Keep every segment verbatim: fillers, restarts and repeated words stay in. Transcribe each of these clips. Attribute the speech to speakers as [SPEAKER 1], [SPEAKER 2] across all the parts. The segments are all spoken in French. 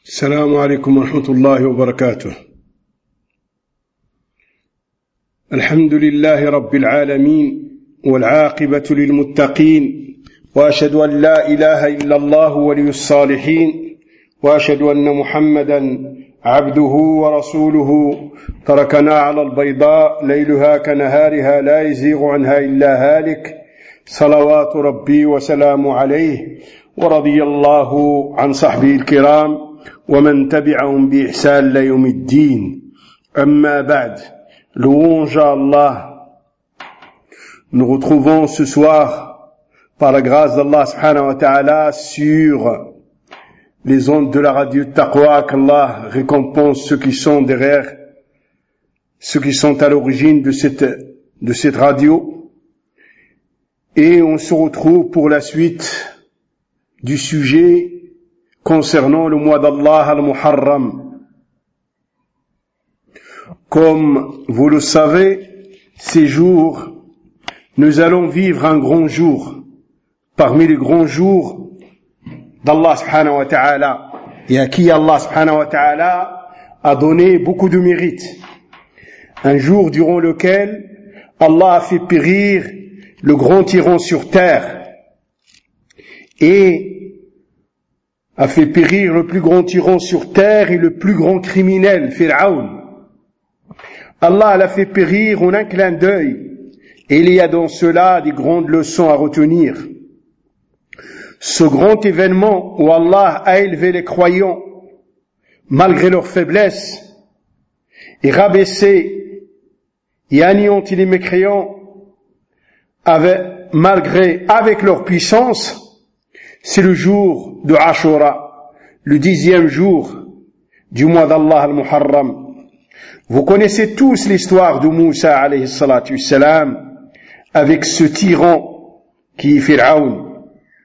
[SPEAKER 1] السلام عليكم ورحمة الله وبركاته. الحمد لله رب العالمين والعاقبة للمتقين، وأشهد أن لا إله إلا الله ولي الصالحين، وأشهد أن محمدا عبده ورسوله تركنا على البيضاء ليلها كنهارها لا يزيغ عنها إلا هالك، صلوات ربي وسلام عليه، ورضي الله عن صحبه الكرام ومن تبعهم بإحسان ليوم الدين. أما بعد. Louange à Allah. Nous retrouvons ce soir, par la grâce d'Allah subhanahu wa ta'ala, sur les ondes de la radio Taqwa, qu'Allah récompense ceux qui sont derrière, ceux qui sont à l'origine de cette, de cette radio. Et on se retrouve pour la suite du sujet concernant le mois d'Allah al-Muharram. Comme vous le savez, ces jours, nous allons vivre un grand jour, parmi les grands jours d'Allah subhanahu wa ta'ala, et à qui Allah subhanahu wa ta'ala a donné beaucoup de mérite. Un jour durant lequel Allah a fait périr le grand tyran sur terre, et a fait périr le plus grand tyran sur terre et le plus grand criminel, Pharaon. Allah l'a fait périr en un clin d'œil, et il y a dans cela des grandes leçons à retenir. Ce grand événement où Allah a élevé les croyants, malgré leur faiblesse, et rabaissé et anéanti les mécréants, avec, malgré, avec leur puissance, c'est le jour de Ashura, le dixième jour du mois d'Allah al-Muharram. Vous connaissez tous l'histoire de Moussa alayhi salatu wassalam avec ce tyran qui est Pharaon.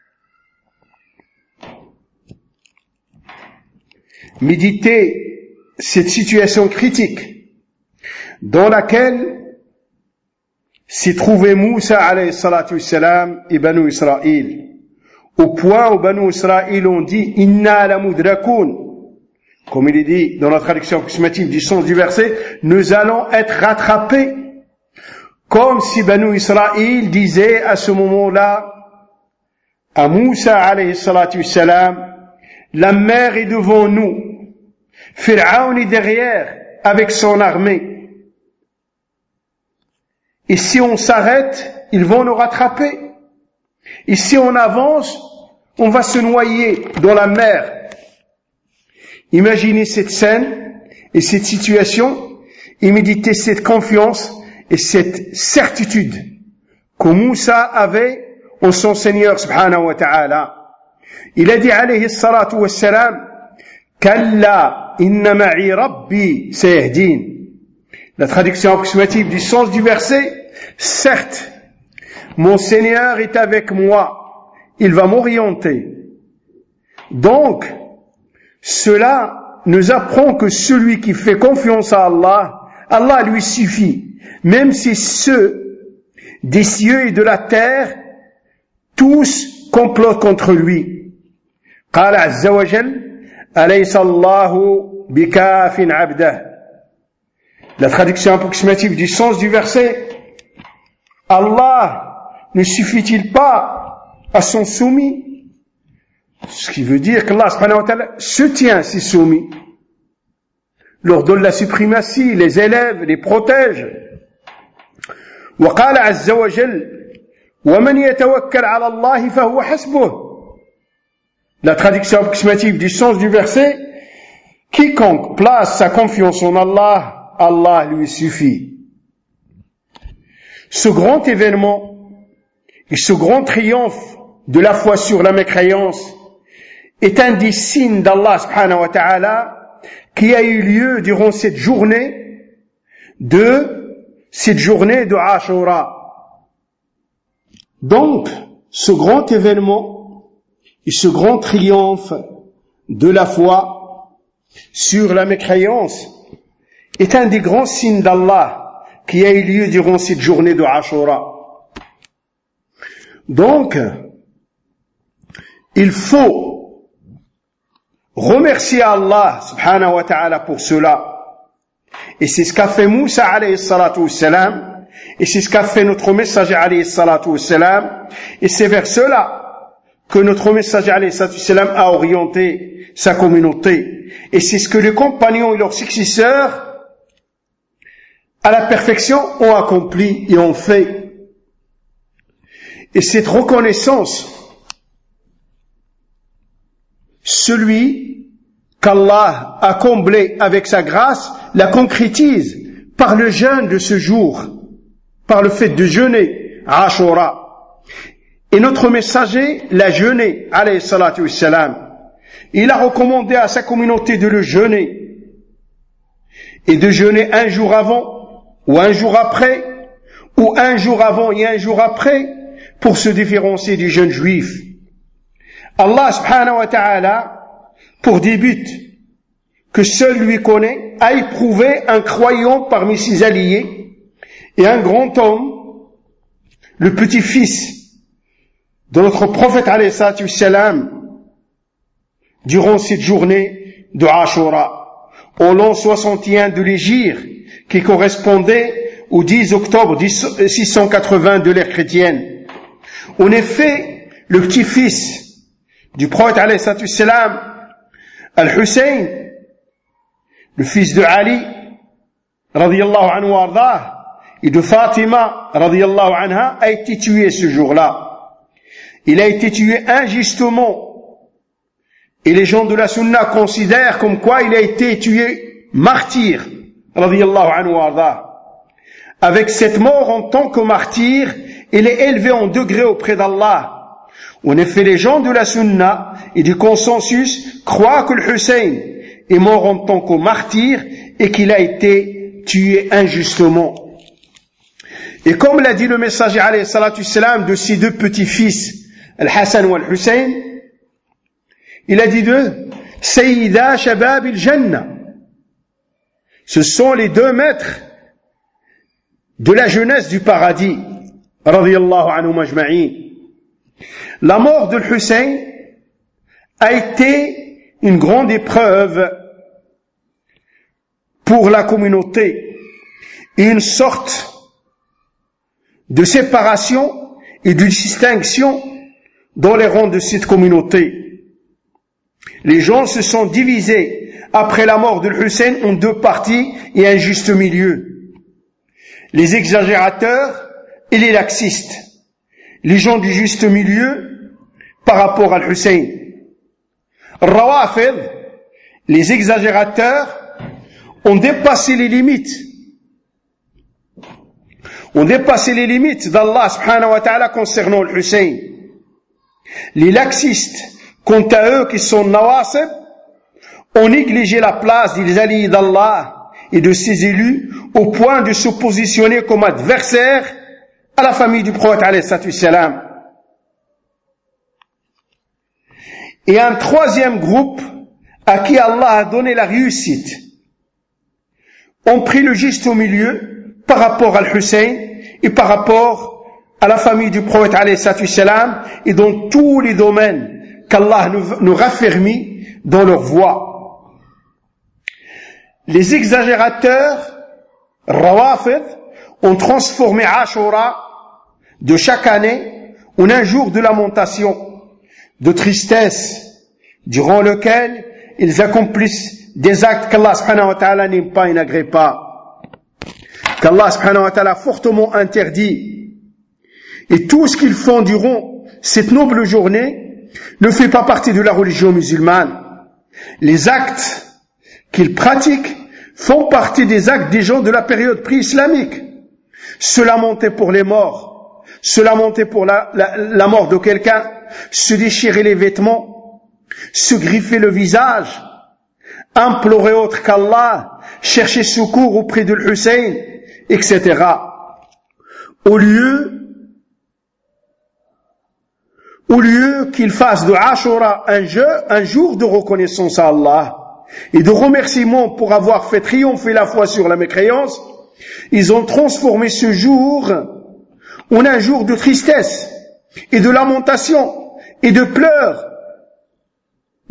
[SPEAKER 1] Méditez cette situation critique dans laquelle s'est trouvé Moussa alayhi salatu wassalam et Banu Israël, au point où Banu Israël ont dit « Inna la mudrakoun ». Comme il est dit dans la traduction approximative du sens du verset, nous allons être rattrapés. Comme si Banu Israël disait à ce moment-là à Moussa alayhi salatu wassalam, la mer est devant nous, Pharaon est derrière avec son armée. Et si on s'arrête, ils vont nous rattraper. Et si on avance, on va se noyer dans la mer. Imaginez cette scène et cette situation et méditez cette confiance et cette certitude que Moussa avait en son Seigneur subhanahu wa ta'ala. Il a dit alayhi salatu wassalam, Kalla inna ma'i rabbi sayahdin. La traduction approximative du sens du verset, certes, mon Seigneur est avec moi, il va m'orienter. Donc, cela nous apprend que celui qui fait confiance à Allah, Allah lui suffit, même si ceux des cieux et de la terre, tous complotent contre lui. قال عز وجل أليس الله بكاف عبده. La traduction approximative du sens du verset, Allah ne suffit-il pas à son soumis? Ce qui veut dire qu'Allah subhanahu wa ta'ala se tient à ses soumis, leur donne la suprématie, les élève, les protège. وقال عز وجل ومن يتوكل على الله فهو حسبه. La traduction approximative du sens du verset, quiconque place sa confiance en Allah, Allah lui suffit. Ce grand événement et ce grand triomphe de la foi sur la mécréance est un des signes d'Allah subhanahu wa ta'ala qui a eu lieu durant cette journée de cette journée de Ashura. Donc, ce grand événement et ce grand triomphe de la foi sur la mécréance est un des grands signes d'Allah qui a eu lieu durant cette journée de Ashura. Donc, il faut remercier Allah subhanahu wa ta'ala pour cela. Et c'est ce qu'a fait Moussa alayhi salatu wassalam, et c'est ce qu'a fait notre messager alayhi salatu wassalam, et c'est vers cela que notre messager alayhi salatu wassalam a orienté sa communauté. Et c'est ce que les compagnons et leurs successeurs à la perfection ont accompli et ont fait. Et cette reconnaissance, celui qu'Allah a comblé avec sa grâce, la concrétise par le jeûne de ce jour, par le fait de jeûner Ashura. Et notre messager l'a jeûné, alayhi salatu wassalam. Il a recommandé à sa communauté de le jeûner, et de jeûner un jour avant, ou un jour après, ou un jour avant et un jour après, pour se différencier du jeûne juif. Allah subhanahu wa ta'ala, pour des buts que seul lui connaît, a éprouvé un croyant parmi ses alliés et un grand homme, le petit-fils de notre prophète alayhi salatu wassalam, durant cette journée de Ashura, au l'an soixante et un de l'Hégire, qui correspondait au dix octobre six cent quatre-vingts de l'ère chrétienne. En effet, le petit-fils du prophète alayhi salatu wassalam, Al-Hussein, le fils de Ali, radiyallahu anhu wa ardah, et de Fatima, radiyallahu anha, a été tué ce jour-là. Il a été tué injustement. Et les gens de la Sunna considèrent comme quoi il a été tué martyr, radiyallahu anhu wa ardah. Avec cette mort en tant que martyr, il est élevé en degré auprès d'Allah. En effet, les gens de la Sunna et du consensus croient que le Hussein est mort en tant que martyr et qu'il a été tué injustement. Et comme l'a dit le messager alayhi salatu wassalam de ses deux petits-fils, Al-Hassan ou Al-Hussein, il a dit d'eux, Sayyida Shabab al-Jannah. Ce sont les deux maîtres de la jeunesse du paradis, radiyallahu anhum ajma'in. La mort de Hussein a été une grande épreuve pour la communauté et une sorte de séparation et de distinction dans les rangs de cette communauté. Les gens se sont divisés après la mort de Hussein en deux parties et un juste milieu. Les exagérateurs et les laxistes. Les gens du juste milieu par rapport à Hussein. Rawafid, les exagérateurs, ont dépassé les limites. Ont dépassé les limites d'Allah subhanahu wa ta'ala concernant le Hussein. Les laxistes, quant à eux qui sont nawasib, ont négligé la place des alliés d'Allah et de ses élus au point de se positionner comme adversaires à la famille du prophète alayhi salatu wassalam. Et un troisième groupe à qui Allah a donné la réussite ont pris le juste au milieu par rapport à Hussein et par rapport à la famille du prophète alayhi salatu wassalam et dans tous les domaines qu'Allah nous, nous raffermit dans leur voie. Les exagérateurs, Rawafid, ont transformé Ashura de chaque année en un jour de lamentation, de tristesse, durant lequel ils accomplissent des actes qu'Allah subhanahu wa ta'ala n'aime pas et n'agrée pas, qu'Allah subhanahu wa ta'ala a fortement interdit. Et tout ce qu'ils font durant cette noble journée ne fait pas partie de la religion musulmane. Les actes qu'ils pratiquent font partie des actes des gens de la période pré-islamique. Se lamenter pour les morts, se lamenter pour la, la, la mort de quelqu'un, se déchirer les vêtements, se griffer le visage, implorer autre qu'Allah, chercher secours auprès de l'Hussein, et cetera. Au lieu Au lieu qu'ils fassent de Ashura un, jeu, un jour de reconnaissance à Allah et de remerciement pour avoir fait triompher la foi sur la mécréance, ils ont transformé ce jour en un jour de tristesse et de lamentation et de pleurs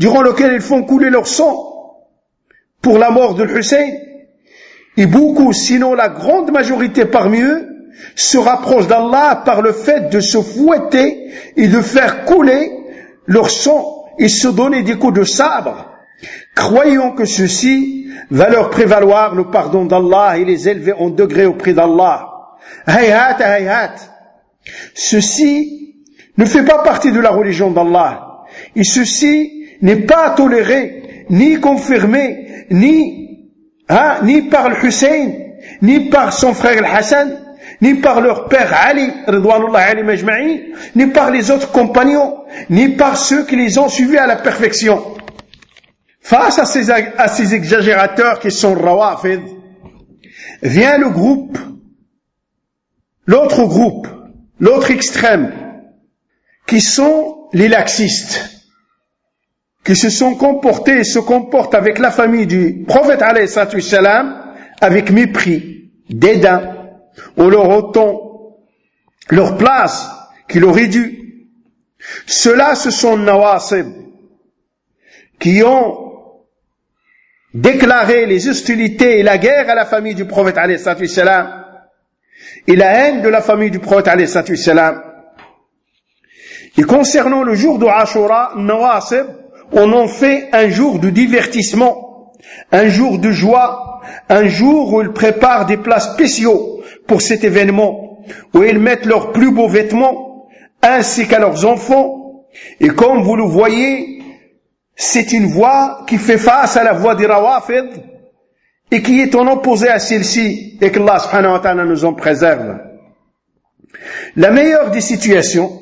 [SPEAKER 1] durant lequel ils font couler leur sang pour la mort de Hussein. Et beaucoup, sinon la grande majorité parmi eux, se rapprochent d'Allah par le fait de se fouetter et de faire couler leur sang et se donner des coups de sabre, croyant que ceci va leur prévaloir le pardon d'Allah et les élever en degré auprès d'Allah. Hayhat, hayhat. Ceci ne fait pas partie de la religion d'Allah. Et ceci n'est pas toléré, ni confirmé, ni, hein, ni par le Hussein, ni par son frère le Hassan, ni par leur père Ali, ridwanullah alayhi majma'in, ni par les autres compagnons, ni par ceux qui les ont suivis à la perfection. Face à ces, à ces exagérateurs qui sont Rawafid, vient le groupe, l'autre groupe, l'autre extrême, qui sont les laxistes, qui se sont comportés et se comportent avec la famille du prophète alayhi salatu wassalam avec mépris, dédain, en leur ôtant leur place qu'il aurait dû. Ceux-là, ce sont Nawasib, qui ont déclaré les hostilités et la guerre à la famille du prophète alayhi salatu wassalam et la haine de la famille du prophète alayhi salatu wassalam. Et concernant le jour de Ashura, Nawasib, on en fait un jour de divertissement, un jour de joie, un jour où ils préparent des plats spéciaux pour cet événement, où ils mettent leurs plus beaux vêtements, ainsi qu'à leurs enfants. Et comme vous le voyez, c'est une voix qui fait face à la voix des Rawafid et qui est en opposé à celle-ci, et qu'Allah subhanahu wa ta'ala nous en préserve. La meilleure des situations,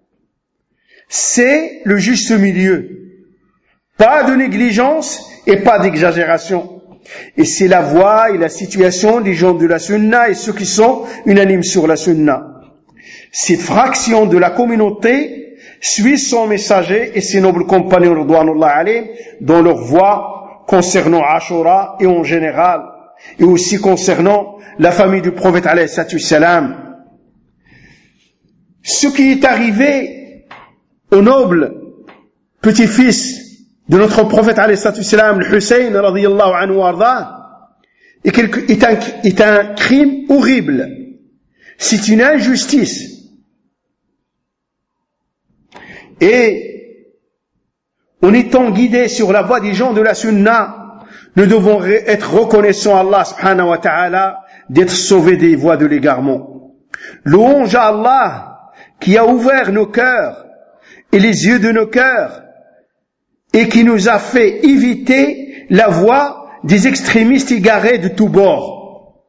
[SPEAKER 1] c'est le juste milieu. Pas de négligence et pas d'exagération. Et c'est la voie et la situation des gens de la sunna et ceux qui sont unanimes sur la sunna. Cette fraction de la communauté suit son messager et ses nobles compagnons ridwanullah alayhim dans leur voie concernant Ashura et en général, et aussi concernant la famille du prophète alayhi salatu wassalam. Ce qui est arrivé au noble petit-fils de notre prophète alayhi salatu wassalam, le Hussein radiyallahu anhu warda, est un, est un crime horrible. C'est une injustice. Et en étant guidés sur la voie des gens de la sunna, nous devons être reconnaissants à Allah subhanahu wa ta'ala d'être sauvés des voies de l'égarement. Louange à Allah qui a ouvert nos cœurs et les yeux de nos cœurs et qui nous a fait éviter la voie des extrémistes égarés de tous bords.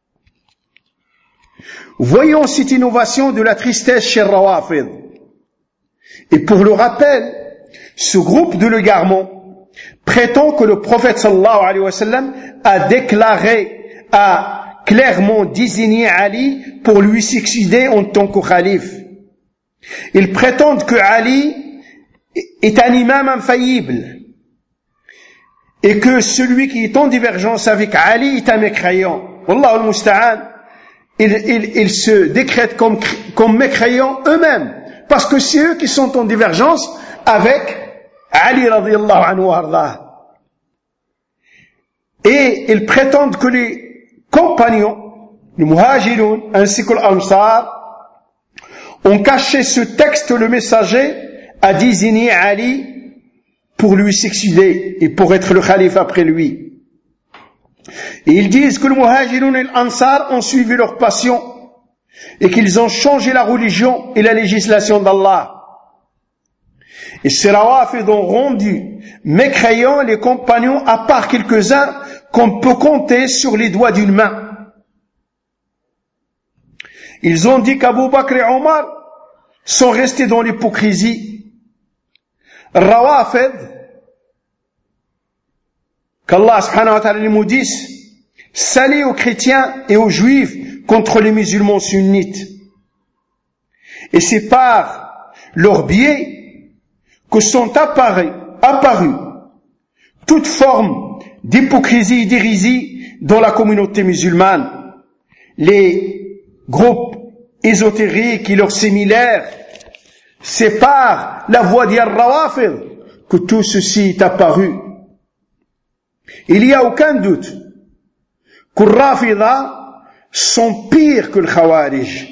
[SPEAKER 1] Voyons cette innovation de la tristesse chez Rawafid. Et pour le rappel, ce groupe de l'égarement prétend que le prophète sallallahu alayhi wa sallam a déclaré, a clairement désigné Ali pour lui succéder en tant que calife. Ils prétendent que Ali est un imam infaillible et que celui qui est en divergence avec Ali est un mécréant. Wallahu al-musta'an. Ils, ils, ils se décrètent comme, comme mécréants eux-mêmes parce que c'est eux qui sont en divergence avec Ali radiyallahu anhu warda. Et ils prétendent que les compagnons, les muhajiroun ainsi que l'Ansar, ont caché ce texte, le messager a désigné Ali pour lui succéder et pour être le calife après lui. Et ils disent que les muhajiroun et l'Ansar ont suivi leur passion et qu'ils ont changé la religion et la législation d'Allah. Et ces Rawafid ont rendu mécréants les compagnons à part quelques-uns qu'on peut compter sur les doigts d'une main. Ils ont dit qu'Abu Bakr et Omar sont restés dans l'hypocrisie. Rawafid, qu'Allah subhanahu wa ta'ala les maudisse, s'allient aux chrétiens et aux juifs contre les musulmans sunnites. Et c'est par leur biais que sont apparus, apparus toute forme d'hypocrisie et d'hérésie dans la communauté musulmane. Les groupes ésotériques et leurs similaires séparent la voie des Rawafid que tout ceci est apparu, il n'y a aucun doute que les Rafida sont pires que le Khawarij.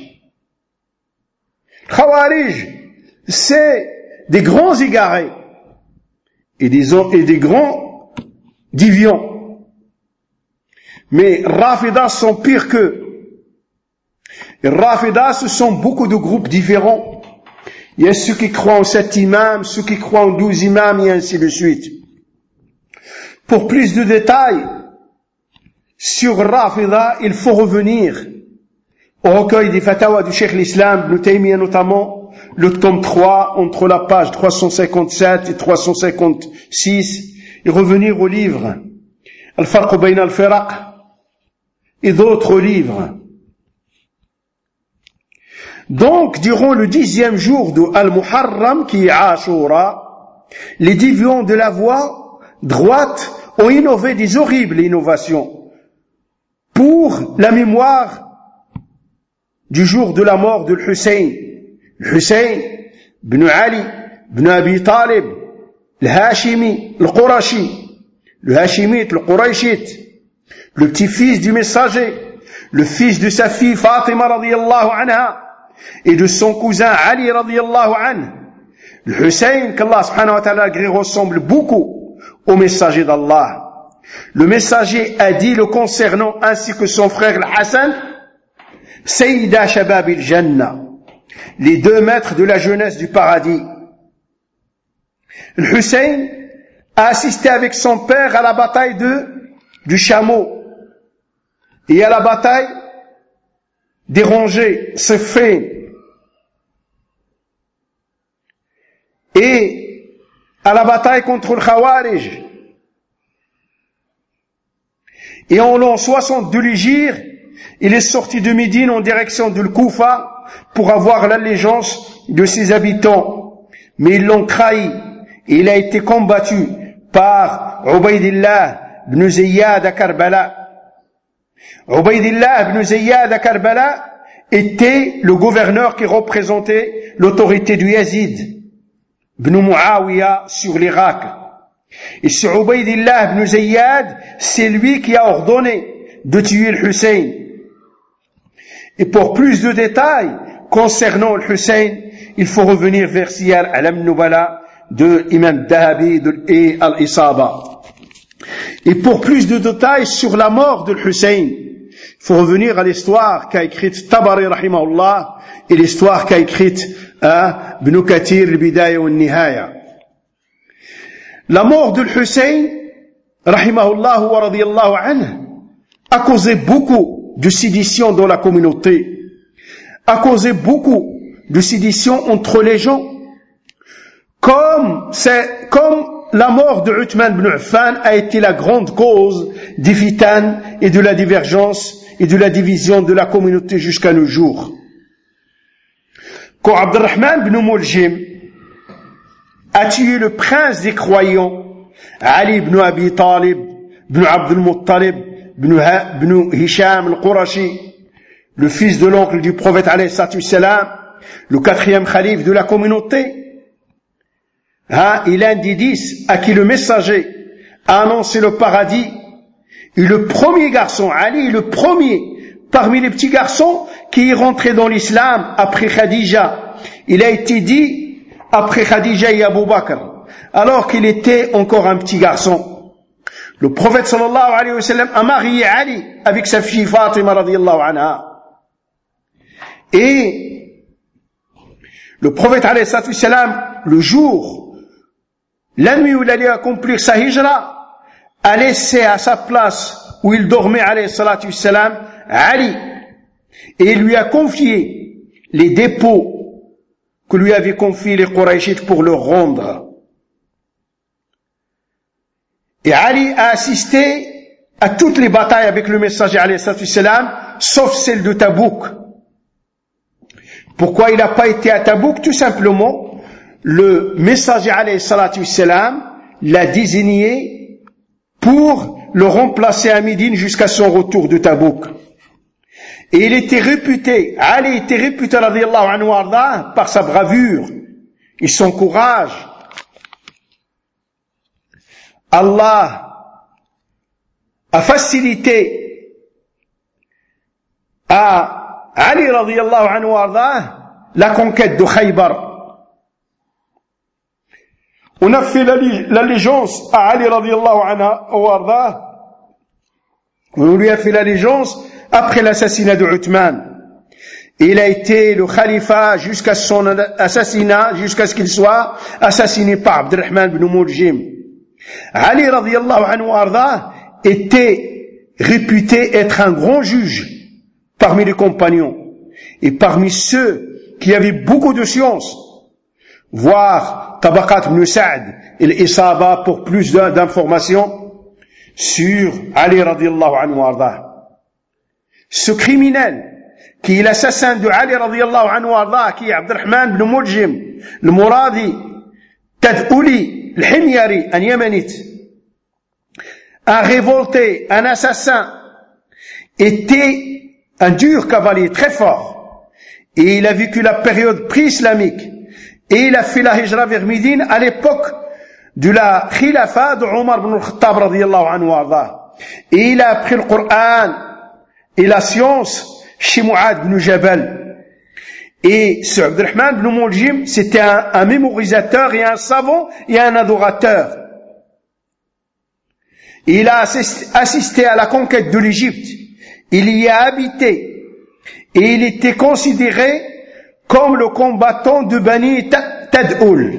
[SPEAKER 1] Le Khawarij, c'est des grands égarés et des, et des grands déviants. Mais les Rafida sont pires qu'eux. Les Rafida, ce sont beaucoup de groupes différents. Il y a ceux qui croient en sept imams, ceux qui croient en douze imams, et ainsi de suite. Pour plus de détails sur Rafida, il faut revenir au recueil des Fatawa du Cheikh l'Islam, Ibn Taymiyyah notamment, le tome trois, entre la page trois cent cinquante-sept et trois cent cinquante-six, et revenir au livre Al-Farq Bayna al-Firaq et d'autres livres. Donc, durant le dixième jour de Al-Muharram, qui est Ashura, les déviants de la voie droite ont innové des horribles innovations pour la mémoire du jour de la mort de Hussein. Hussein, ibn Ali, ibn Abi Talib, le Hashimi, le Qurashi, le Hashimite, le Qurayshite, le petit-fils du messager, le fils de sa fille Fatima radiyallahu anha, et de son cousin Ali radiyallahu anhu. Le Hussein, qu'Allah subhanahu wa ta'ala ressemble beaucoup au messager d'Allah. Le messager a dit le concernant ainsi que son frère Hassan, Sayyida Shabab al-Jannah, les deux maîtres de la jeunesse du paradis. Le Hussein a assisté avec son père à la bataille de, du chameau et à la bataille des rongées, Siffin. Et à la bataille contre le Khawarij. Et en l'an soixante de l'Hégire, il est sorti de Médine en direction de Koufa pour avoir l'allégeance de ses habitants. Mais ils l'ont trahi et il a été combattu par Ubaydillah ibn Ziyad à Karbala. Ubaydillah ibn Ziyad à Karbala était le gouverneur qui représentait l'autorité du Yazid ibn Muawiyah sur l'Irak. Et ce Ubaydillah ibn Ziyad, c'est lui qui a ordonné de tuer le Hussein. Et pour plus de détails concernant le Hussein, il faut revenir vers Siyar al-Nubala de Imam Dahabi et Al-Isaba. Et pour plus de détails sur la mort de Hussein, il faut revenir à l'histoire qu'a écrite Tabari rahimahullah et l'histoire qu'a écrite à Ibn Kathir al-Bidaya wa al-Nihaya. La mort de Hussein rahimahullah wa radiyallahu anhu a causé beaucoup de sédition dans la communauté, a causé beaucoup de sédition entre les gens, comme c'est comme la mort de Uthman ibn Affan a été la grande cause des fitanes et de la divergence et de la division de la communauté jusqu'à nos jours. Quand Abdurrahman ibn Muljim a tué le prince des croyants, Ali ibn Abi Talib, ibn Abdul Muttalib, ibn Hisham al-Qurashi, le fils de l'oncle du prophète alayhi salatu wassalam, le quatrième khalife de la communauté, hein, il est un des dix à qui le messager a annoncé le paradis, et le premier garçon, Ali, le premier parmi les petits garçons qui est rentré dans l'islam après Khadija. Il a été dit après Khadija et Abu Bakr, alors qu'il était encore un petit garçon. Le prophète sallallahu alayhi wa sallam a marié Ali avec sa fille Fatima radiyallahu anha. Et le prophète alayhi salatu wassalam, le jour, la nuit où il allait accomplir sa hijra, a laissé à sa place où il dormait alayhi salatu wassalam Ali, et il lui a confié les dépôts que lui avaient confiés les Qurayshites pour le rendre. Et Ali a assisté à toutes les batailles avec le messager alayhi salatu wassalam, sauf celle de Tabouk. Pourquoi il n'a pas été à Tabouk? Tout simplement, le messager alayhi salatu wassalam l'a désigné pour le remplacer à Médine jusqu'à son retour de Tabouk. Et il était réputé, Ali était réputé radiyallahu anhu arda, par sa bravure et son courage. Allah a facilité à Ali radiyallahu anhu wardah la conquête de Khaybar. On a fait l'allégeance à Ali radiyallahu anhu wardah. On lui a fait l'allégeance après l'assassinat de Uthman. Il a été le khalifa jusqu'à son assassinat, jusqu'à ce qu'il soit assassiné par Abdurrahman ibn Muljim. Ali radiyallahu anhu wardah était réputé être un grand juge parmi les compagnons et parmi ceux qui avaient beaucoup de science, voire Tabaqat ibn Sa'd et l'Isaba pour plus d'informations sur Ali radiyallahu anhu wardah. Ce criminel qui est l'assassin de Ali radiyallahu anhu wardah, qui est Abdurrahman ibn Muljim, le Mouradi, Tad'ouli, le Himyari, un Yéménite, un révolté, un assassin, était un dur cavalier très fort. Et il a vécu la période pré-islamique. Et il a fait la hijra vers Médine à l'époque de la khilafa de Omar ibn al-Khattab radiyallahu anhu wardah. Et il a appris le Coran et la science chez Mu'ad ibn Jabal. Et ce Abdurrahman ibn Muljim, c'était un, un mémorisateur et un savant et un adorateur. Il a assisté à la conquête de l'Égypte. Il y a habité. Et il était considéré comme le combattant de Bani Tad'oul.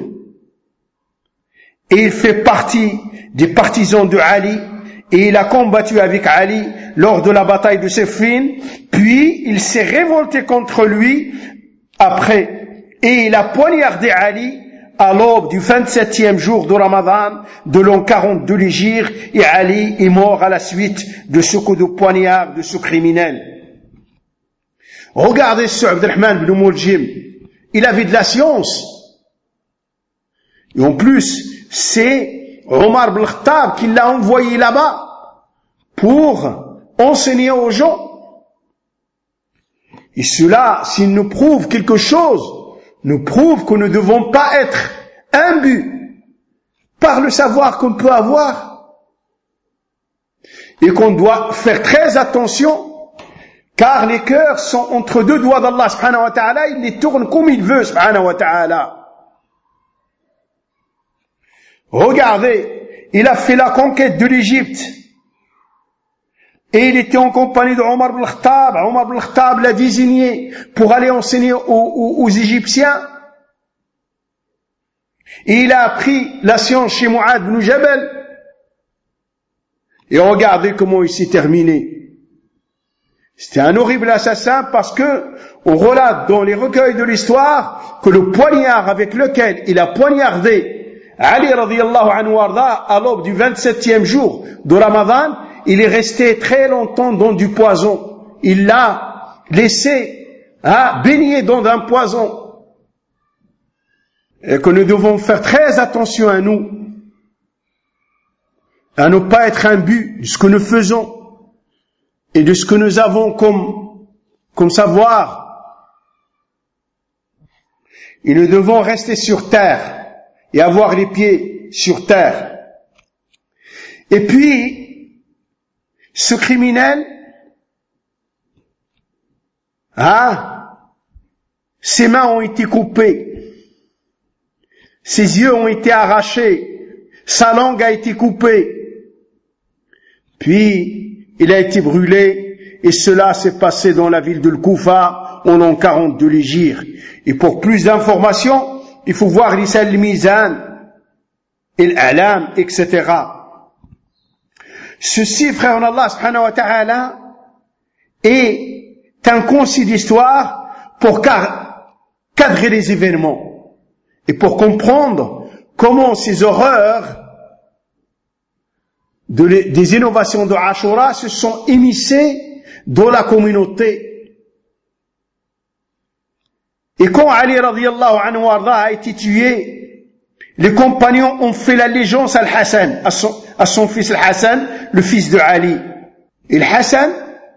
[SPEAKER 1] Et il fait partie des partisans de Ali. Et il a combattu avec Ali lors de la bataille de Siffin, puis il s'est révolté contre lui après, et il a poignardé Ali à l'aube du vingt-septième jour de Ramadan de l'an quarante de l'Hégire, et Ali est mort à la suite de ce coup de poignard de ce criminel. Regardez ce Abdurrahman ibn Muljim, il avait de la science, et en plus c'est Omar ibn al-Khattab qui l'a envoyé là-bas pour enseigner aux gens. Et cela, s'il nous prouve quelque chose, nous prouve que nous ne devons pas être imbus par le savoir qu'on peut avoir et qu'on doit faire très attention, car les cœurs sont entre deux doigts d'Allah subhanahu wa ta'ala, il les tourne comme il veut subhanahu wa ta'ala. Regardez, il a fait la conquête de l'Égypte. Et il était en compagnie de Omar ibn al-Khattab. Omar ibn al-Khattab l'a désigné pour aller enseigner aux, aux, aux Égyptiens. Et il a appris la science chez Mu'ad ibn Jabal. Et regardez comment il s'est terminé. C'était un horrible assassin parce que on relate dans les recueils de l'histoire que le poignard avec lequel il a poignardé Ali radiyallahu anhu wardah à l'aube du vingt-septième jour de Ramadan, il est resté très longtemps dans du poison. Il l'a laissé hein, baigner dans un poison. Et que nous devons faire très attention à nous, à ne pas être imbus de ce que nous faisons et de ce que nous avons comme, comme savoir. Et nous devons rester sur terre et avoir les pieds sur terre. Et puis, ce criminel, ah, ses mains ont été coupées, ses yeux ont été arrachés, sa langue a été coupée, puis il a été brûlé, et cela s'est passé dans la ville de Al-Koufa, en l'an quarante de l'Hégire. Et pour plus d'informations, il faut voir l'Issa al-Mizan, et l'Alam, et cetera. Ceci, frère en Allah subhanahu wa ta'ala, est un concis d'histoire pour cadrer les événements et pour comprendre comment ces horreurs de les, des innovations de Ashura se sont émissées dans la communauté. Et quand Ali radiyallahu anhu wardah a été tué, les compagnons ont fait l'allégeance à Al-Hassan, à son, à son fils Al-Hassan, le fils de Ali. Et Al-Hassan,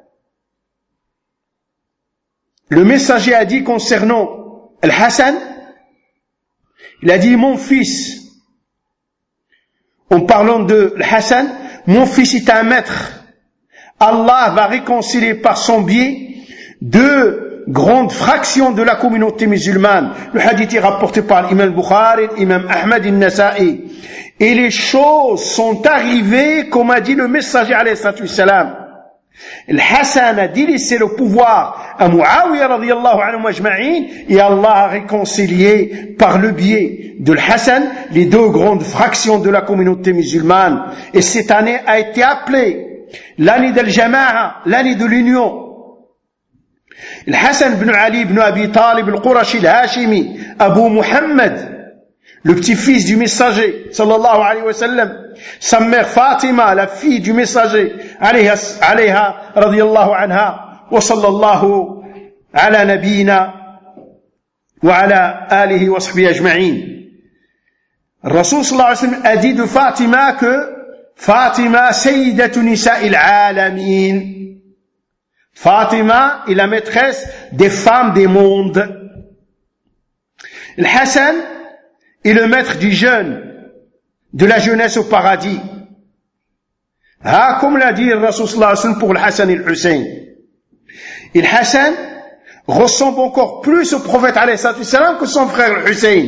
[SPEAKER 1] le messager a dit concernant Al-Hassan, il a dit, mon fils, en parlant de Hassan, mon fils est un maître. Allah va réconcilier par son biais deux grandes fractions de la communauté musulmane. Le hadith est rapporté par l'imam Bukhari, l'imam Ahmad al-Nasa'i. Et les choses sont arrivées, comme a dit le messager alayhi salatu wassalam. Al-Hassan a délaissé le pouvoir à Muawiyah radiyallahu anhu majma'in, et Allah a réconcilié par le biais de Al-Hassan les deux grandes fractions de la communauté musulmane. Et cette année a été appelée l'année d'Al-Jama'a, l'année de l'union. Al-Hassan ibn Ali ibn Abi Talib al-Qurashi al-Hashimi, Abu Muhammad, le petit-fils du messager, sallallahu alayhi wa sallam, sa mère Fatima, la fille du messager, alayha, alayha radiyallahu anha, wa sallallahu ala nabiyina, wa ala alihi wa sahbihi ajma'in. Rasul sallallahu alayhi wa sallam a dit de Fatima que Fatima, sayyidatu nisa'il alamin. Fatima est la maîtresse des femmes des mondes. Le Hassan est le maître du jeûne, de la jeunesse au paradis. Ah, comme l'a dit le Rasul sallallahu alayhi wa sallam pour le Hassan et le Hussein. Et le Hassan ressemble encore plus au prophète alayhi salam que son frère le Hussein.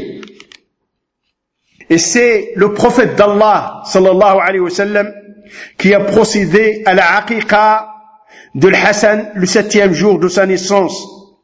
[SPEAKER 1] Et c'est le prophète d'Allah sallallahu alayhi wa sallam qui a procédé à la aqiqa de Hassan le septième jour de sa naissance.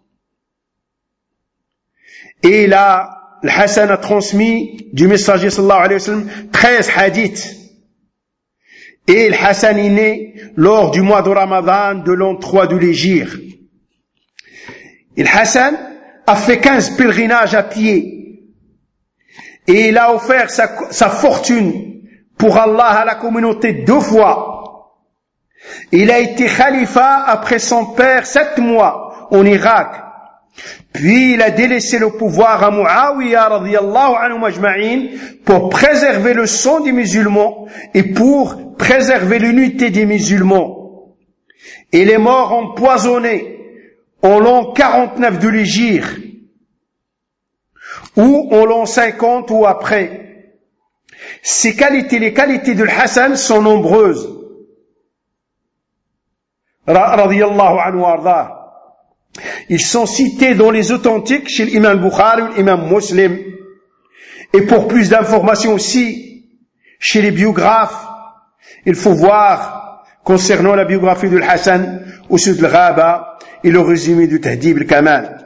[SPEAKER 1] Et là, le Hassan a transmis du messager sallallahu alayhi wa sallam treize hadiths. Et le Hassan est né lors du mois de Ramadan de l'an trois de l'Hégire. Et le Hassan a fait quinze pèlerinages à pied. Et il a offert sa, sa fortune pour Allah à la communauté deux fois. Il a été khalifa après son père sept mois en Irak. Puis il a délaissé le pouvoir à Muawiyah radiyallahu anhu majma'in pour préserver le sang des musulmans et pour préserver l'unité des musulmans. Il est mort empoisonné en l'an quarante-neuf de l'Hégire, ou en l'an cinquante ou après. Ces qualités, les qualités de Hassan sont nombreuses. Radiyallahu anhu arda. Ils sont cités dans les authentiques chez l'imam Bukhari ou l'imam Muslim. Et pour plus d'informations aussi, chez les biographes, il faut voir, concernant la biographie de Hassan, Usud al-Ghaba et le résumé du Tahdib al-Kamal.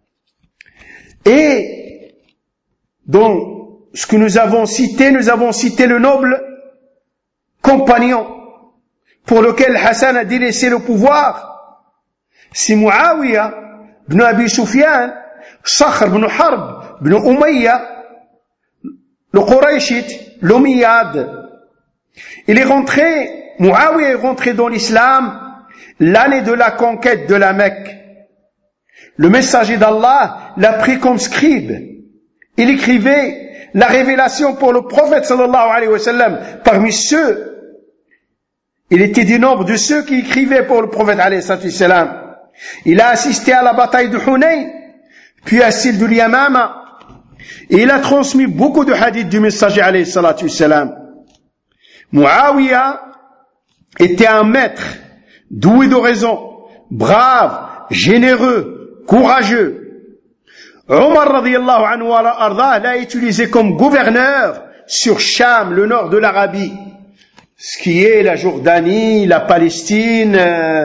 [SPEAKER 1] Et, dans ce que nous avons cité, nous avons cité le noble compagnon pour lequel Hassan a délaissé le pouvoir. C'est Muawiyah ibn Abi Sufyan, Sakhr ibn Harb ibn Umayya, le Qurayshite, l'Umayyad. Il est rentré, Muawiyah est rentré dans l'islam l'année de la conquête de la Mecque. Le messager d'Allah l'a pris comme scribe. Il écrivait la révélation pour le prophète sallallahu alayhi wa sallam. Parmi ceux, il était du nombre de ceux qui écrivaient pour le prophète alayhi wa sallam. Il a assisté à la bataille de Hunayn, puis à celle de l'Yamama, et il a transmis beaucoup de hadiths du messager alayhi salatu wassalam. Muawiyah était un maître, doué de raison, brave, généreux, courageux. Omar radiyallahu anhu arda l'a utilisé comme gouverneur sur Cham, le nord de l'Arabie, ce qui est la Jordanie, la Palestine, euh,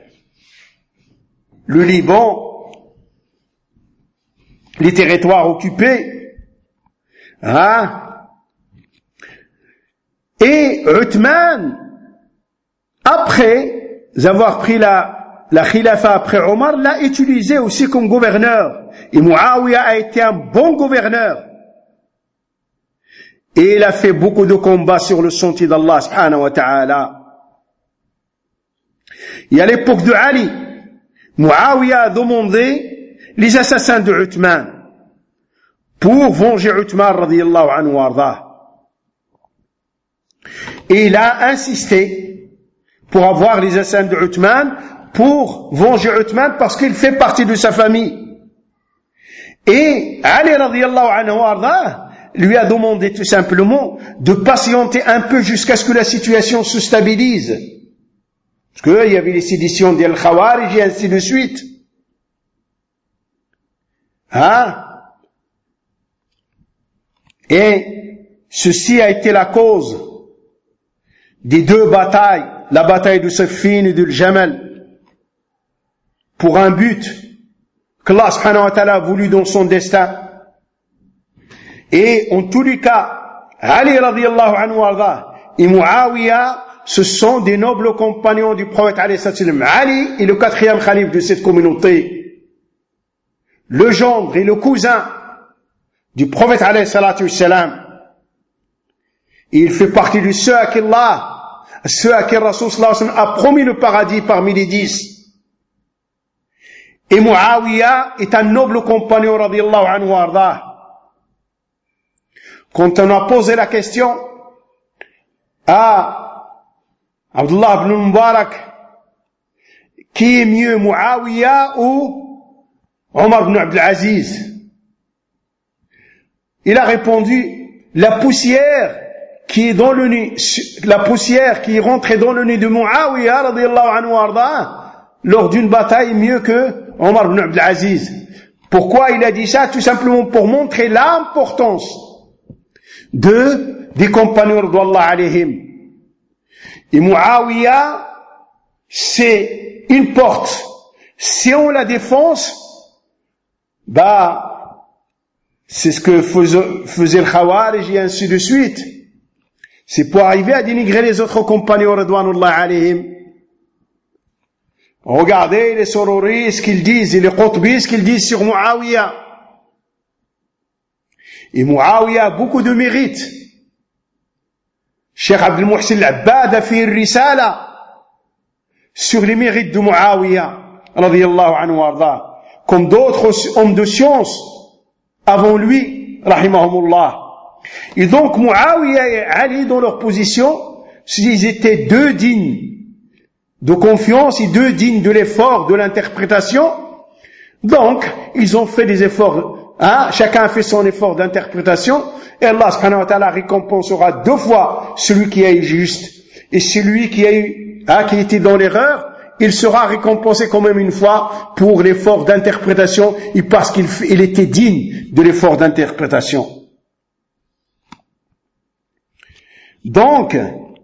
[SPEAKER 1] le Liban, les territoires occupés. Hein? Et Uthman, après avoir pris la, la khilafa après Omar, l'a utilisé aussi comme gouverneur. Et Muawiyah a été un bon gouverneur. Et il a fait beaucoup de combats sur le sentier d'Allah subhanahu wa ta'ala. Et à l'époque de Ali, Muawiyah a demandé les assassins de Uthman pour venger Uthman radiyallahu anhu warda. Et il a insisté pour avoir les assassins de Uthman pour venger Uthman parce qu'il fait partie de sa famille. Et Ali radiyallahu anhu warda lui a demandé tout simplement de patienter un peu jusqu'à ce que la situation se stabilise. Parce qu'il y avait les séditions d'Al Khawarij et ainsi de suite. Hein? Et ceci a été la cause des deux batailles, la bataille de Siffin et de Jamal, pour un but qu'Allah subhanahu wa ta'ala a voulu dans son destin. Et en tous les cas, Ali radiyallahu anhu arda et Muawiyah, ce sont des nobles compagnons du prophète alayhi salam. Ali est le quatrième khalife de cette communauté, le gendre et le cousin du prophète alayhi salam. Il fait partie de ceux à qui Allah, ceux à qui Rasul sallallahu alayhi wa sallam a promis le paradis parmi les dix. Et Muawiyah est un noble compagnon radiyallahu anhu arda. Quand on a posé la question à Abdullah ibn Mubarak, qui est mieux, Muawiyah ou Omar ibn Abdul Aziz? Il a répondu, la poussière qui est dans le nez, la poussière qui est rentrée dans le nez de Muawiyah radiyallahu anhu arda lors d'une bataille est mieux que Omar ibn Abdul Aziz. Pourquoi il a dit ça? Tout simplement pour montrer l'importance de des compagnons d'Allah alayhim. Et Muawiyah, c'est une porte. Si on la défonce, bah, c'est ce que faisait, faisait le Khawarij et ainsi de suite. C'est pour arriver à dénigrer les autres compagnons radwanullah alayhim. Regardez les Sororis, ce qu'ils disent, et les Qutbis, ce qu'ils disent sur Muawiyah. Et Muawiyah a beaucoup de mérite. Cheikh Abdel Muhsin Al-Abbad a fait une risala sur les mérites de Muawiyah, radiyallahu anhu arda, comme d'autres hommes de science avant lui, rahimahumullah. Et donc Muawiyah et Ali, dans leur position, ils étaient deux dignes de confiance et deux dignes de l'effort, de l'interprétation. Donc, ils ont fait des efforts. Hein? Chacun a fait son effort d'interprétation et Allah subhanahu wa ta'ala récompensera deux fois celui qui a eu juste et celui qui a eu, hein, qui était dans l'erreur, il sera récompensé quand même une fois pour l'effort d'interprétation et parce qu'il il était digne de l'effort d'interprétation. Donc,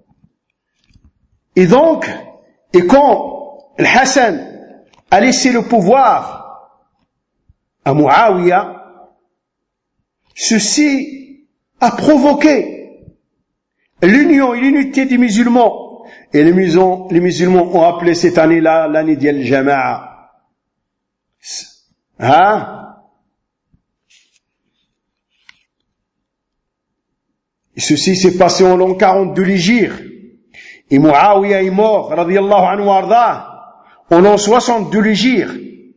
[SPEAKER 1] et donc, et quand Al-Hassan a laissé le pouvoir à Muawiyah, ceci a provoqué l'union et l'unité des musulmans. Et les musulmans, les musulmans ont appelé cette année-là l'année d'Al Jama'a. Hein? Et ceci s'est passé en l'an quarante de l'Hégire. Et Muawiyah est mort, radiyallahu anhu arda, en l'an soixante de l'Hégire.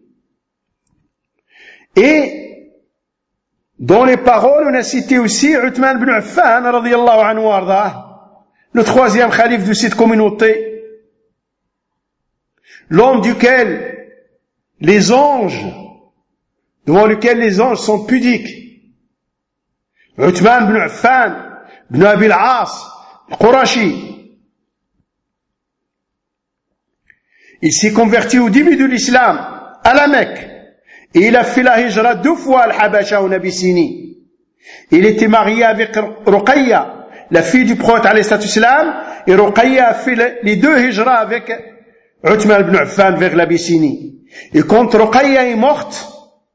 [SPEAKER 1] Et dans les paroles, on a cité aussi Uthman ibn Affan, radiyallahu anhu arda, le troisième khalife de cette communauté, l'homme duquel les anges, devant lequel les anges sont pudiques. Uthman ibn Affan, ibn Abi al-As, al-Qurashi. Il s'est converti au début de l'islam, à la Mecque. Et il a fait la hijra deux fois al-Habasha en Abyssinie. Il était marié avec Ruqayya, la fille du prophète alayhi salatu wassalam, et Ruqayya a fait les deux hijras avec Uthman ibn Affan vers l'Abyssinie. Et quand Ruqayya est morte,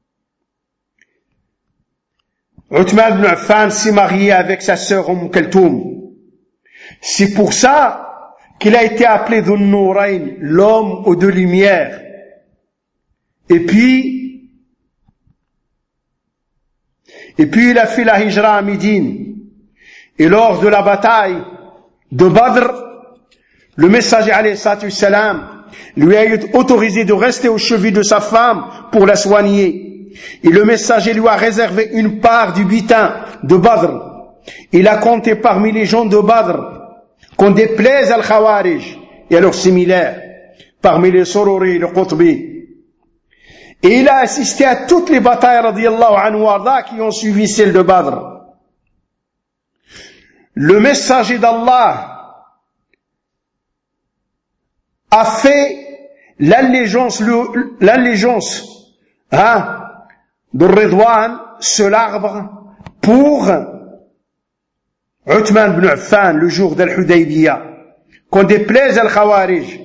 [SPEAKER 1] Uthman ibn Affan s'est marié avec sa sœur Umm Kaltoum. C'est pour ça qu'il a été appelé Dhun Nourayn, l'homme aux deux lumières. Et puis, Et puis il a fait la hijra à Médine. Et lors de la bataille de Badr, le messager alayhi salatu wassalam lui a autorisé de rester au chevet de sa femme pour la soigner. Et le messager lui a réservé une part du butin de Badr. Il a compté parmi les gens de Badr qu'on déplaise al-Khawarij et à leurs similaires, parmi les Sorori et les Qutbi. Et il a assisté à toutes les batailles radiyallahu anhu warda qui ont suivi celle de Badr. le messager d'Allah a fait l'allégeance, le, l'allégeance hein, de Ridwan, sur l'arbre, pour Uthman ibn Affan, le jour d'Al-Hudaybiyah, qu'on déplaise al-Khawarij.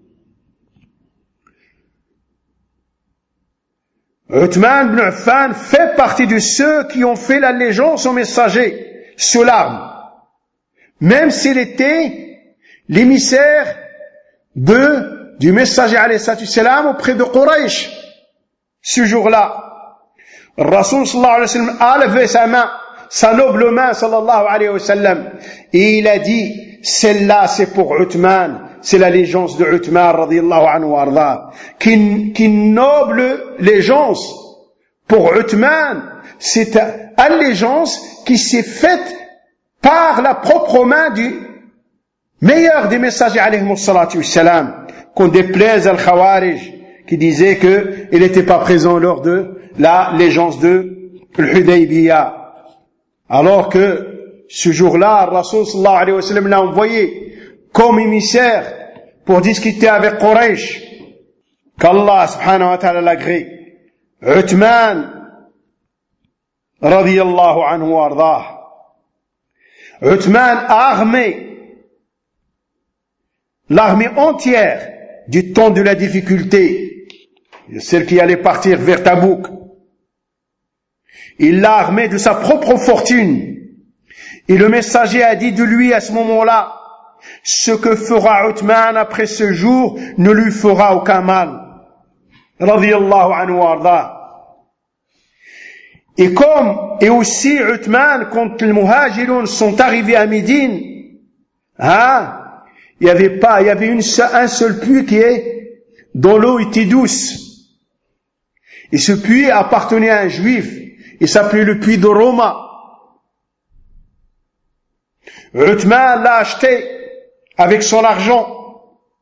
[SPEAKER 1] Uthman ibn Affan fait partie de ceux qui ont fait l'allégeance au messager sous l'arme, même s'il était l'émissaire de, du messager alayhi salam auprès de Quraysh. Ce jour-là, le Rasoul sallallahu alayhi wa sallam a levé sa main, sa noble main sallallahu alayhi wa sallam, et il a dit, celle-là c'est pour Uthman, c'est l'allégeance de Uthman radiyallahu anhu wa arda. Qu'une, qu'une noble allégeance pour Uthman, c'est une allégeance qui s'est faite par la propre main du meilleur des messagers alayhi salatu wassalam, qu'on déplaise al-Khawarij, qui disait qu'il n'était pas présent lors de la allégeance de l'Hudaybiyah. Alors que ce jour-là, le Rasoul sallallahu alayhi wa sallam l'a envoyé comme émissaire pour discuter avec Quraysh, qu'Allah subhanahu wa ta'ala l'agrée. Uthman radiyallahu anhu wa ardah. Uthman a armé l'armée entière du temps de la difficulté, celle qui allait partir vers Tabouk. Il l'a armé de sa propre fortune. Et le messager a dit de lui à ce moment-là, ce que fera Uthman après ce jour ne lui fera aucun mal. Radiyallahu anhu wa arda. Et comme, et aussi Uthman, quand les muhajiroun sont arrivés à Médine, hein, il y avait pas, il y avait une, un seul puits qui est, dont l'eau était douce. Et ce puits appartenait à un juif. Il s'appelait le puits de Roma. Uthman l'a acheté avec son argent.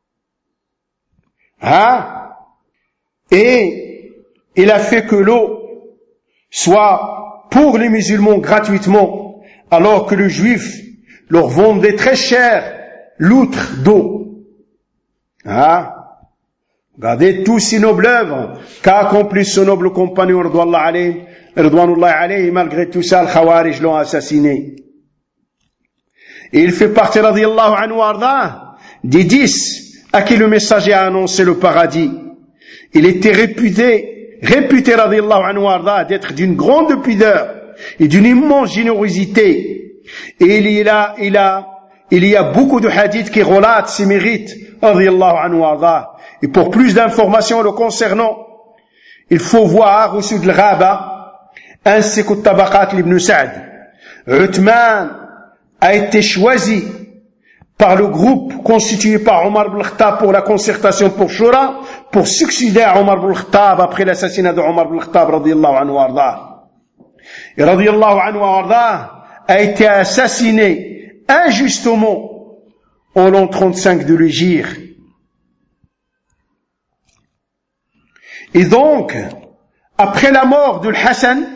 [SPEAKER 1] Hein? Et il a fait que l'eau soit pour les musulmans gratuitement, alors que le juif leur vendait très cher l'outre d'eau. Hein? Regardez tous ces nobles œuvres qu'a accompli ce noble compagnon Ridwanullah alayhi, Ridwanullah alayhi, malgré tout ça, le Khawarij l'ont assassiné. Et il fait partie, radiyallahu anhu arda, des dix à qui le messager a annoncé le paradis. Il était réputé, réputé, radiyallahu anhu arda, d'être d'une grande pudeur et d'une immense générosité. Et il y a, il a, il y a beaucoup de hadiths qui relatent ses mérites, radiyallahu anhu arda. Et pour plus d'informations le concernant, il faut voir au sud al-Ghaba, ainsi qu'au Tabaqat l'Ibn Sa'd. Uthman a été choisi par le groupe constitué par Omar ibn Khattab pour la concertation pour Shura, pour succéder à Omar ibn Khattab après l'assassinat de Omar ibn Khattab radiyallahu anhu arda. Et radiyallahu anhu arda a été assassiné injustement en l'an trente-cinq de l'Hégire. Et donc, après la mort de Hassan,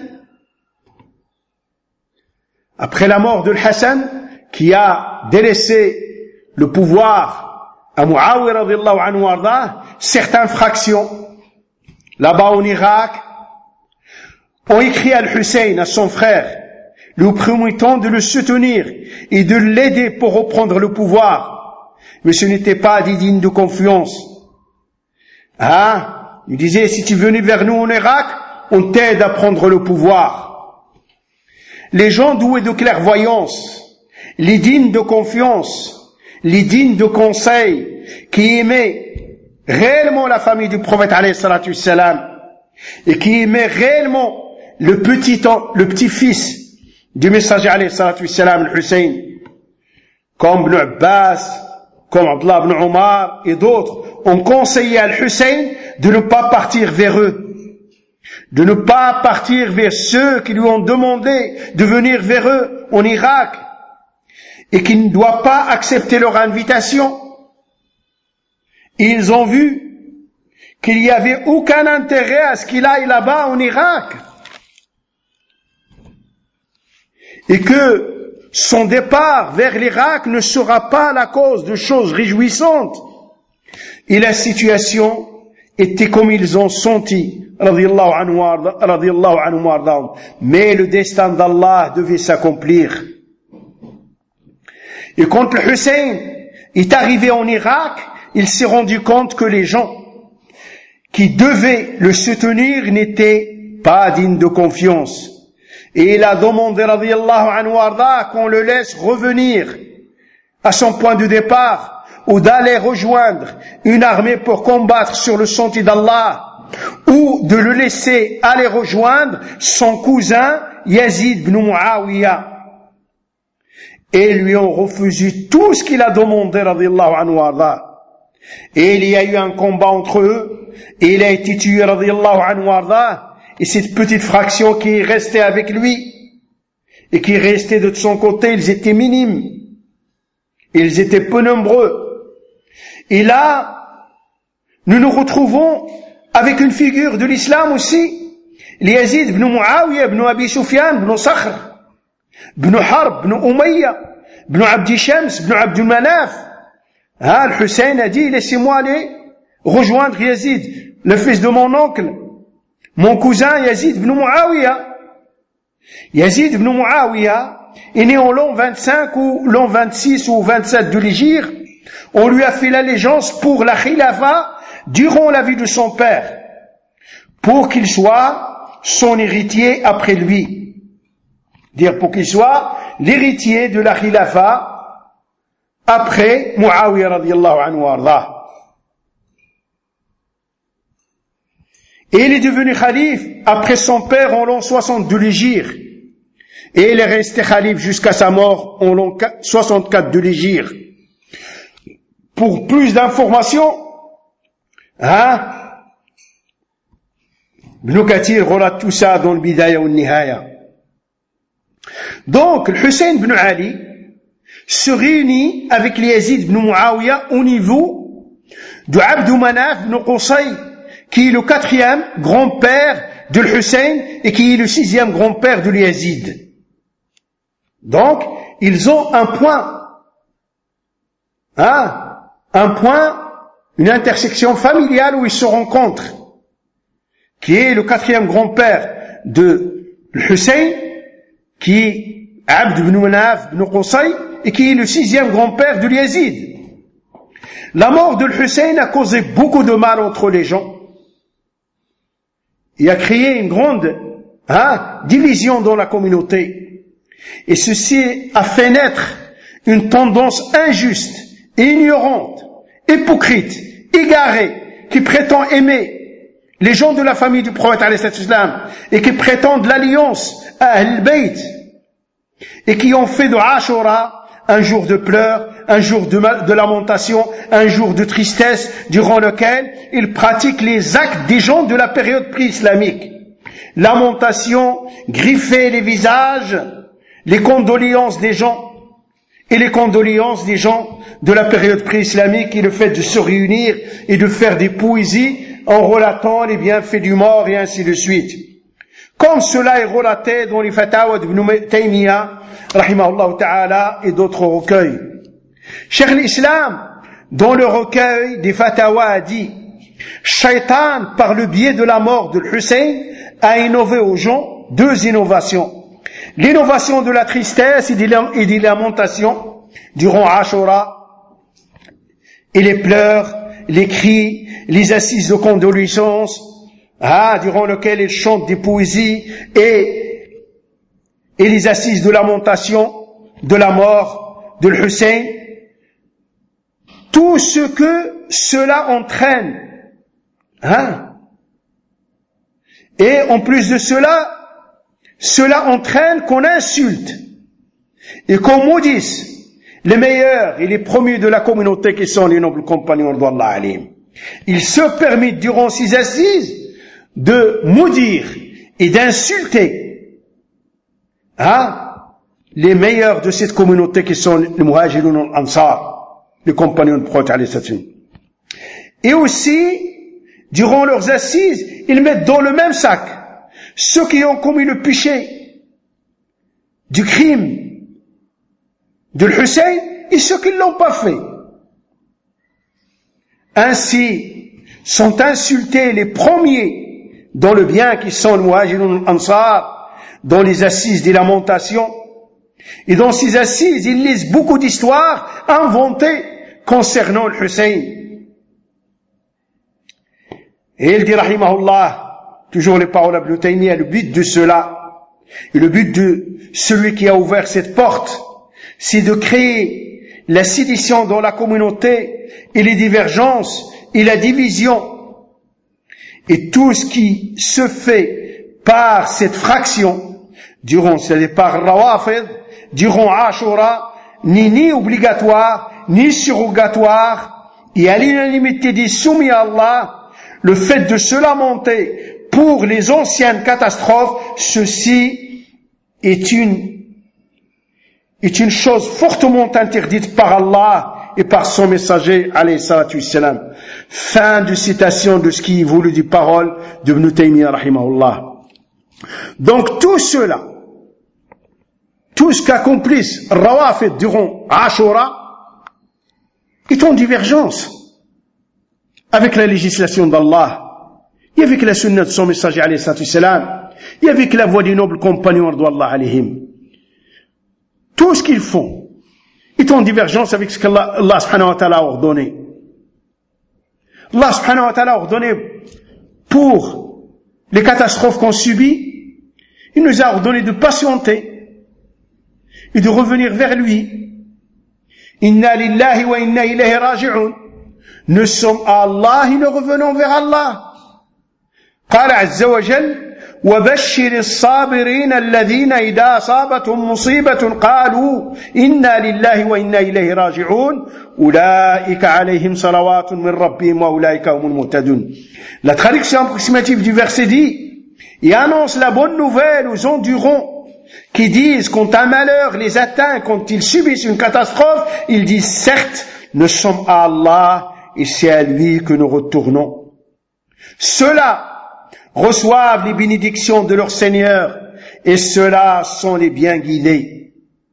[SPEAKER 1] après la mort de Hassan, qui a délaissé le pouvoir à Muawiyah radiyallahu anhu arda, certaines fractions, là-bas en Irak, ont écrit à Al-Hussein, à son frère, lui promettant de le soutenir et de l'aider pour reprendre le pouvoir. Mais ce n'était pas des dignes de confiance. Hein? Il disait, si tu venais vers nous en Irak, on t'aide à prendre le pouvoir. Les gens doués de clairvoyance, les dignes de confiance, les dignes de conseil, qui aimaient réellement la famille du prophète alayhi salatu wassalam, et qui aimaient réellement le petit, le petit-fils du messager alayhi salatu wassalam, le Hussein, comme Ibn Abbas, comme Abdullah ibn Omar et d'autres, ont conseillé à Al-Hussein de ne pas partir vers eux, de ne pas partir vers ceux qui lui ont demandé de venir vers eux en Irak, et qui ne doit pas accepter leur invitation. Ils ont vu qu'il n'y avait aucun intérêt à ce qu'il aille là-bas en Irak, et que son départ vers l'Irak ne sera pas la cause de choses réjouissantes. Et la situation était comme ils ont senti, radiyallahu anhu warda. Mais le destin d'Allah devait s'accomplir. Et quand le Hussein est arrivé en Irak, il s'est rendu compte que les gens qui devaient le soutenir n'étaient pas dignes de confiance. Et il a demandé, radiyallahu anhu warda, qu'on le laisse revenir à son point de départ, ou d'aller rejoindre une armée pour combattre sur le sentier d'Allah, ou de le laisser aller rejoindre son cousin Yazid ibn Muawiyah. Et lui ont refusé tout ce qu'il a demandé, radiyallahu anhu warda. Et il y a eu un combat entre eux, et il a été tué, radiyallahu anhu warda. Et cette petite fraction qui est restée avec lui, et qui est restée de son côté, ils étaient minimes. Ils étaient peu nombreux. Et là, nous nous retrouvons avec une figure de l'islam aussi, Yazid ibn Muawiyah, ibn Abi Sufyan, ibn Sakhr, ibn Harb, ibn Umayya, ibn Abdi Shams, ibn Abdul Manaf. Ah, le Hussein a dit, laissez-moi aller rejoindre Yazid, le fils de mon oncle, mon cousin Yazid ibn Muawiyah. Yazid ibn Muawiyah est né en l'an vingt-cinq ou l'an vingt-six ou vingt-sept de l'Hégire. On lui a fait l'allégeance pour la khilafa durant la vie de son père, pour qu'il soit son héritier après lui. Dire pour qu'il soit l'héritier de la khilafa après Muawiyah radiyallahu anhu warda. Et il est devenu khalife après son père en l'an soixante de l'Hégire. Et il est resté khalife jusqu'à sa mort en l'an soixante-quatre de l'Hégire. Pour plus d'informations, hein, Ibn Kathir relate tout ça dans le Bidaya ou le Nihaya. Donc, le Hussein ibn Ali se réunit avec les Yazid ibn Muawiyah au niveau de Abd Manaf ibn Qusay, qui est le quatrième grand-père de Hussein et qui est le sixième grand-père de Yazid. Donc, ils ont un point, hein, un point, une intersection familiale où ils se rencontrent, qui est le quatrième grand-père de Hussein, qui est Abd ibn Manaf ibn Qusay, et qui est le sixième grand-père de Yazid. La mort de Hussein a causé beaucoup de mal entre les gens. Il a créé une grande hein, division dans la communauté. Et ceci a fait naître une tendance injuste, ignorante, hypocrite, égarée, qui prétend aimer les gens de la famille du prophète alayhi salam et qui prétendent l'alliance à Ahl-Bayt et qui ont fait de Ashura un jour de pleurs, un jour de, de lamentation, un jour de tristesse durant lequel ils pratiquent les actes des gens de la période pré-islamique. Lamentation, griffer les visages, les condoléances des gens et les condoléances des gens de la période pré-islamique et le fait de se réunir et de faire des poésies en relatant les bienfaits du mort et ainsi de suite. Comme cela est relaté dans les Fatawa d'Ibn Taymiyyah, rahimahullah ta'ala, et d'autres recueils. Cheikh l'Islam, dans le recueil des Fatawa, a dit, Shaitan, par le biais de la mort de Hussein, a innové aux gens deux innovations. L'innovation de la tristesse et des lamentations durant Ashura, et les pleurs, les cris, les assises de condoléances, ah, durant lesquelles ils chantent des poésies, et, et les assises de lamentation de la mort de Hussein. Tout ce que cela entraîne, hein. Et en plus de cela, cela entraîne qu'on insulte et qu'on maudisse les meilleurs et les premiers de la communauté qui sont les nobles compagnons d'Allah alim. Ils se permettent durant ces assises de maudire et d'insulter hein, les meilleurs de cette communauté qui sont les muhajiroun al-ansar, les compagnons de prophète alayhi salam. Et aussi, durant leurs assises, ils mettent dans le même sac ceux qui ont commis le péché du crime de l'Hussein et ceux qui ne l'ont pas fait. Ainsi sont insultés les premiers dans le bien qui sont le Muhajirun Ansar, dans les assises des lamentations. Et dans ces assises, ils lisent beaucoup d'histoires inventées concernant le Hussein. Et il dit, rahimahullah, toujours les paroles d'Ibn Taymiyyah, le but de cela, et le but de celui qui a ouvert cette porte, c'est de créer la sédition dans la communauté et les divergences et la division. Et tout ce qui se fait par cette fraction, durant, c'est-à-dire par Rawafid, durant Ashura, n'est ni obligatoire, ni surrogatoire, et à l'unanimité des soumis à Allah, le fait de se lamenter pour les anciennes catastrophes, ceci est une, est une chose fortement interdite par Allah et par son messager, alayhi salatu wassalam. Fin de citation de ce qui est voulu des paroles d'Ibn Taymiyyah, rahimahullah. Donc tout cela, tout ce qu'accomplissent Rawafid durant Ashura est en divergence avec la législation d'Allah, et avec la sunna de son messager, alayhi salatu wassalam, et avec la voix des nobles compagnons, radouallah alayhim. Tout ce qu'ils font est en divergence avec ce qu'Allah Allah subhanahu wa ta'ala a ordonné. Allah subhanahu wa ta'ala a ordonné pour les catastrophes qu'on subit, il nous a ordonné de patienter et de revenir vers lui. Inna lillahi wa inna ilayhi raji'un. Nous sommes à Allah et nous revenons vers Allah. قال عز وجل وبشر الصابرين الذين إذا أصابتهم مصيبة قالوا إنا لله وإنا إليه راجعون أولئك عليهم صلوات من ربهم وأولئك هم المهتدون. La traduction approximative du verset dit, et annonce la bonne nouvelle aux endurants qui disent quand un malheur les atteint, quand ils subissent une catastrophe, ils disent certes, nous sommes à Allah et c'est à lui que nous retournons. Ceux-là reçoivent les bénédictions de leur Seigneur et ceux-là sont les bien guidés.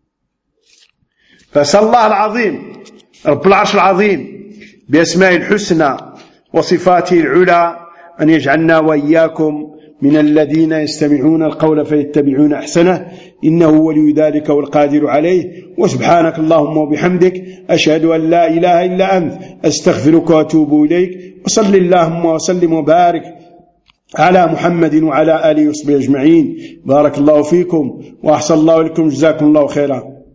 [SPEAKER 1] فسأل الله العظيم رب العرش العظيم بأسمائه الحسنى وصفاته العلى أن يجعلنا وإياكم من الذين يستمعون القول فيتبعون أحسنه إنه ولي ذلك والقادر عليه وسبحانك اللهم وبحمدك أشهد أن لا إله إلا أنت أستغفرك وأتوب إليك وصل اللهم وسلم وبارك على محمد وعلى آله وصحبه أجمعين. بارك الله فيكم وأحسن الله لكم جزاكم الله خيرا.